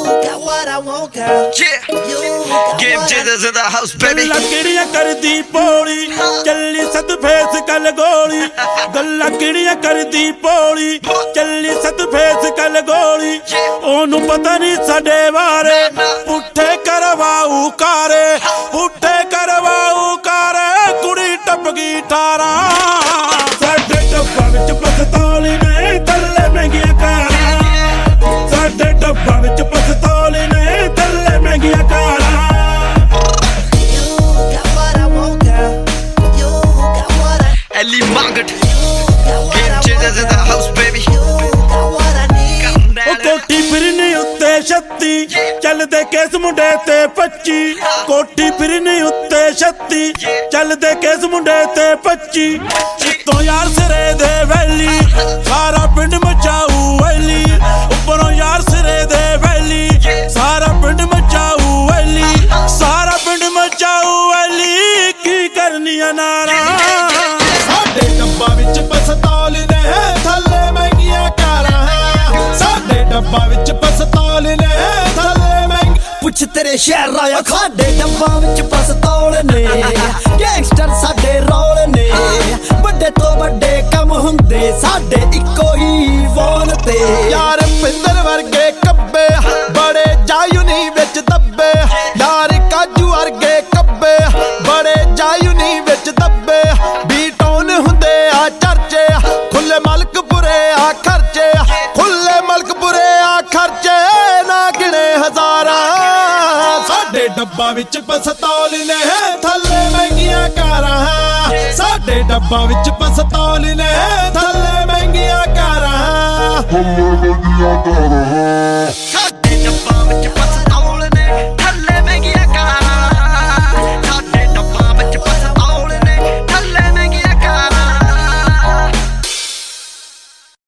got what I want, girl. Yeah, Game Jitters in the house, baby. गल्ला किड़ियां करदी पौड़ी चली सत फेस कल गोली गल्ला किड़ियां करदी पौड़ी चली सत फेस कल गोली ओनू पता नहीं साडे बारे पुट्ठे करवाऊ कारे पुट्ठे करवाऊ कारे कुड़ी टपकी 18 साडे डब्बा विच पस्तौल ने थल्ले महंगियां कारां साडे डब्बा विच पस्तौल ने थल्ले महंगियां कारां Ellie Margaret. Game Jitters in the house, baby. कोठी फिरनी उत्ते 36 चलदे केस मुंडे ते 25 कोठी फिरनी उत्ते 36 चलदे केस मुंडे ते 25 चित्तों यार सिरे दे वैली सारा पिंड मचाऊ वैली उपरों यार सिरे दे वैली सारा पिंड मचाऊ वैली सारा पिंड मचाऊ वैली की करनी नारा साडे डब्बा विच पस्तौल ने थल्ले महंगियां कारां साडे डब्बा विच पस्तौल ने थल्ले महंगी पुछ तेरे शहर आया खाडे डब्बा विच पस्तौल ने गैंगस्टर साडे रोल ने बड़े तो बड़े कम हुंदे साडे इक्को ही वोल ते यार पिंदर वर्गे कब्बे बड़े जायूनी विच दब्बे यार काजू वर्गे कब्बे बड़े जायूनी विच दब्बे बीटोन हुंदे आ चर्चे खुले मलकपुरे आ खर्चे खुले मलकपुरे आ खर्चे ना गिने हजारा साडे डब्बा विच पस्तौल ने थल्ले महंगियां कारां साडे डब्बा विच पस्तौल ने थल्ले महंगियां कारां